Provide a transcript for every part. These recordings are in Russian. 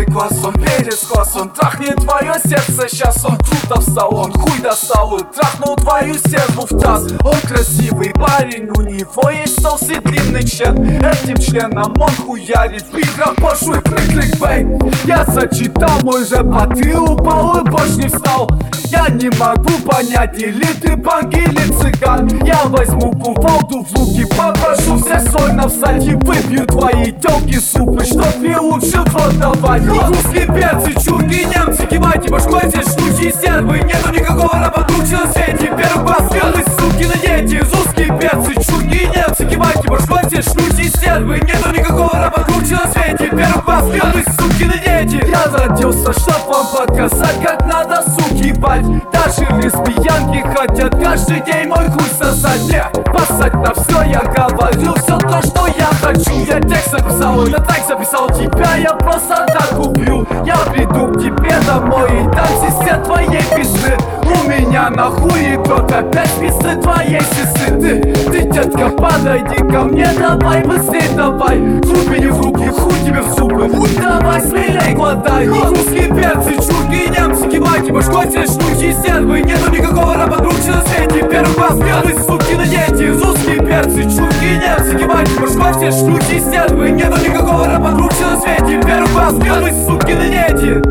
класс, он перец класс, он трахнет твое сердце. Сейчас он круто встал, он хуй достал и трахнул твою серву в таз. Он красивый парень, у него есть толстый длинный член. Этим членом он хуярит в играх пошлый клик-клик-бэй. Я зачитал мой рэп, а ты упал и больше не встал. Я не могу понять, или ты банк, или цыган. Я возьму кувалду в руки, попрошу всех сольно встать и выпью твои тёлки супы, чтоб ты лучше в рот давать. Русские перцы, чурки, немцы, кивайте башкой, здесь шлюхи и сервы. Нету никакого работручи на свете, первый класс, белые суки на дети. Русские перцы, чурки, немцы, кивайте башкой, здесь шлюхи и сервы. Нету никакого работручи на свете, первый класс, белые суки на дети. Я родился, чтоб вам показать, как надо суки бать. Даже лесбиянки хотят каждый день мой хуй сосать. Не, посать на все, я говорю все то, что я хочу. Я текст записал, на трек записал тебя, я просто так убью. Я приду к тебе домой и там все твоей пизды. У меня на хуе кот опять пизды твоей сестры. Ты, детка, подойди ко мне, давай быстрей, давай. Трубини в руки, хуй тебе в зубы, давай смелей глотай. Русские перцы, чурки, немцы, кивайте башкой, все шлюхи и сервы. Нету никакого работручи на свете, первый класс, белые суки на дети. Русские перцы, чурки, немцы, кивайте башкой, все шлюхи и сервы. Нету никакого работручи на свете, первый класс, белые суки на дети.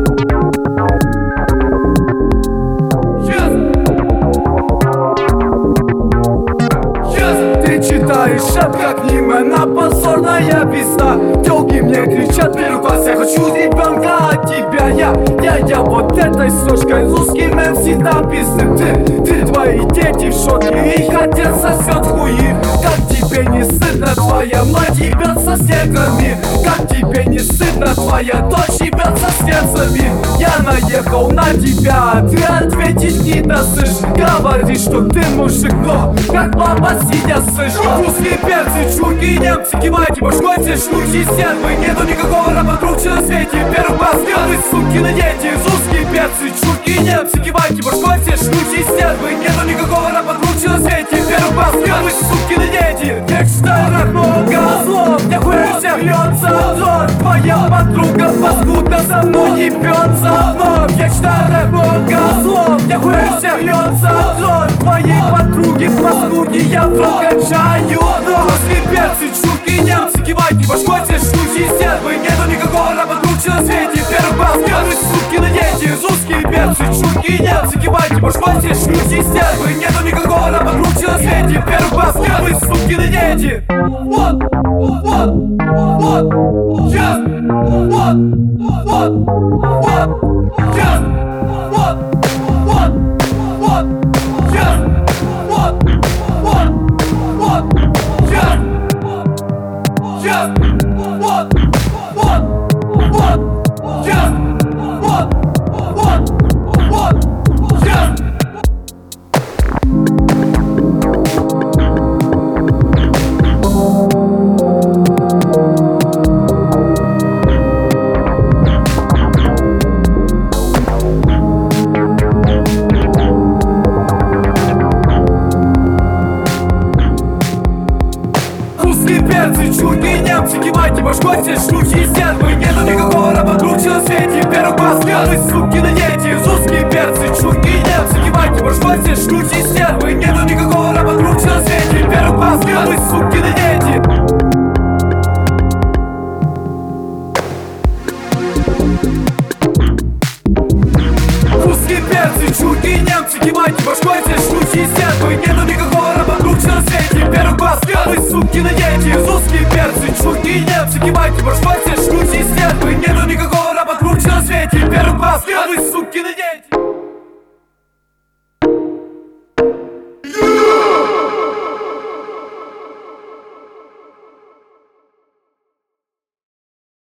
Читаешь рэп как Нимена, позорная пизда. Тёлки мне кричат первый класс, я хочу ребенка от тебя. Я вот этой сошкой русский мем всегда пизды. Ты твои дети в шоке, их отец сосёт хуи. Как тебе не стыдно, твоя мать ебётся с неграми? Как тебе не стыдно, твоя дочь ебётся с немцами? Я наехал на тебя, а ты ответить не досышь. Говоришь, что ты мужик, но как баба сидя слышь. Русские перцы, чурки, немцы, кивайте башкой, все шлюхи и сервы. Нету никакого работручи на свете, первый класс, белые суки на дети. Русские перцы, чурки, немцы, кивайте башкой, все шлюхи и сервы. Нету никакого работручи на свете, первый класс, белые суки на дети. Я читаю рэп много слов, я хуй всех льётся зор. Твоя подруга паскудно за мной ебётся вновь. Я читаю рэп много слов, я хуй всех льётся зор. Твоей подруги паскуди я прокачаю. Русские перцы, чурки, немцы, кивайте башкой, все шлюхи и сервы. Нету никакого работручи на свете, первый класс, белые суки на дети. Русские перцы, чурки, немцы, кивайте башкой, все шлюхи и сервы. Нету никакого работручи на свете, первый класс, белые суки на дети. Вот, сейчас, вот, сейчас, чурки, немцы, кивайте башкой, все шлюхи и сервы. Нету никакого работручи на свете, первый класс, белые суки на дети. Русские перцы, чурки, немцы, кивайте башкой, все шлюхи и сервы. Нету никакого работручи на свете, первый класс, белые суки на дети. Русские перцы, чурки, немцы, кивайте башкой, все шлюхи и сервы. Нету никакого работручи на свете, первый класс, белые суки на дети. Русские перцы, чурки, немцы, кивайте башкой, все шлюхи